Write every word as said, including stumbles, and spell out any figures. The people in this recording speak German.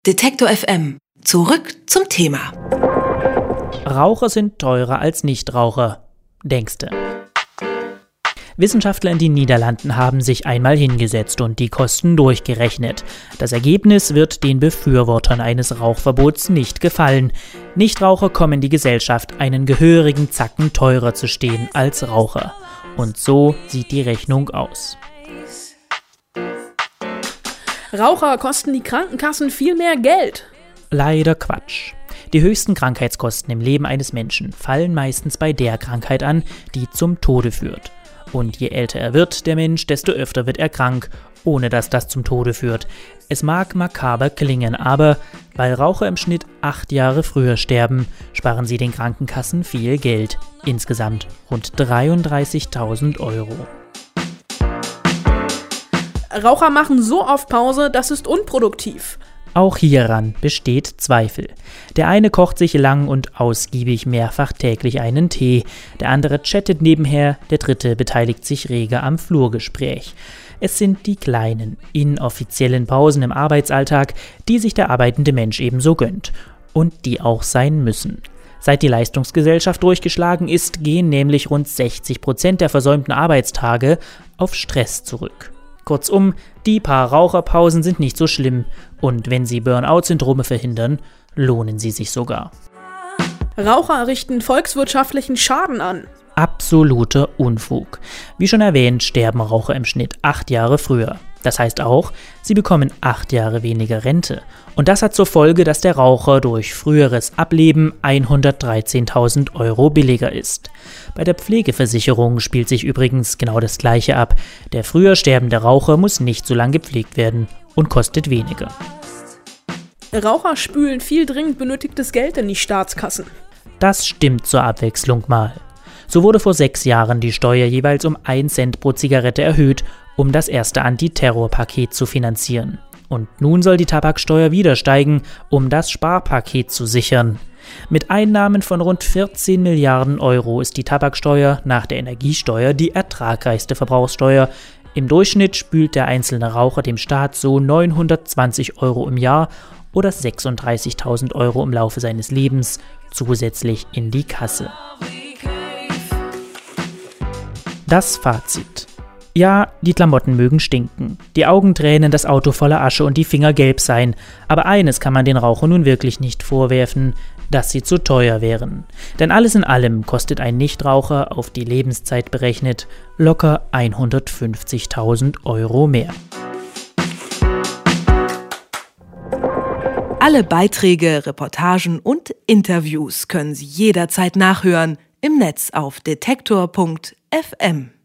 Detektor F M. Zurück zum Thema. Raucher sind teurer als Nichtraucher, denkste. Wissenschaftler in den Niederlanden haben sich einmal hingesetzt und die Kosten durchgerechnet. Das Ergebnis wird den Befürwortern eines Rauchverbots nicht gefallen. Nichtraucher kommen in die Gesellschaft einen gehörigen Zacken teurer zu stehen als Raucher. Und so sieht die Rechnung aus. Raucher kosten die Krankenkassen viel mehr Geld. Leider Quatsch. Die höchsten Krankheitskosten im Leben eines Menschen fallen meistens bei der Krankheit an, die zum Tode führt. Und je älter er wird, der Mensch, desto öfter wird er krank, ohne dass das zum Tode führt. Es mag makaber klingen, aber weil Raucher im Schnitt acht Jahre früher sterben, sparen sie den Krankenkassen viel Geld. Insgesamt rund dreiunddreißigtausend Euro. Raucher machen so oft Pause, das ist unproduktiv. Auch hieran besteht Zweifel. Der eine kocht sich lang und ausgiebig mehrfach täglich einen Tee, der andere chattet nebenher, der dritte beteiligt sich rege am Flurgespräch. Es sind die kleinen, inoffiziellen Pausen im Arbeitsalltag, die sich der arbeitende Mensch ebenso gönnt und die auch sein müssen. Seit die Leistungsgesellschaft durchgeschlagen ist, gehen nämlich rund sechzig Prozent der versäumten Arbeitstage auf Stress zurück. Kurzum, die paar Raucherpausen sind nicht so schlimm und wenn sie Burnout-Syndrome verhindern, lohnen sie sich sogar. Raucher richten volkswirtschaftlichen Schaden an. Absoluter Unfug. Wie schon erwähnt, sterben Raucher im Schnitt acht Jahre früher. Das heißt auch, sie bekommen acht Jahre weniger Rente. Und das hat zur Folge, dass der Raucher durch früheres Ableben hundertdreizehntausend Euro billiger ist. Bei der Pflegeversicherung spielt sich übrigens genau das Gleiche ab. Der früher sterbende Raucher muss nicht so lange gepflegt werden und kostet weniger. Raucher spülen viel dringend benötigtes Geld in die Staatskassen. Das stimmt zur Abwechslung mal. So wurde vor sechs Jahren die Steuer jeweils um einen Cent pro Zigarette erhöht, um das erste Antiterrorpaket zu finanzieren. Und nun soll die Tabaksteuer wieder steigen, um das Sparpaket zu sichern. Mit Einnahmen von rund vierzehn Milliarden Euro ist die Tabaksteuer nach der Energiesteuer die ertragreichste Verbrauchssteuer. Im Durchschnitt spült der einzelne Raucher dem Staat so neunhundertzwanzig Euro im Jahr oder sechsunddreißigtausend Euro im Laufe seines Lebens zusätzlich in die Kasse. Das Fazit. Ja, die Klamotten mögen stinken, die Augentränen, das Auto voller Asche und die Finger gelb sein, aber eines kann man den Rauchern nun wirklich nicht vorwerfen, dass sie zu teuer wären. Denn alles in allem kostet ein Nichtraucher auf die Lebenszeit berechnet locker hundertfünfzigtausend Euro mehr. Alle Beiträge, Reportagen und Interviews können Sie jederzeit nachhören im Netz auf detektor punkt f m.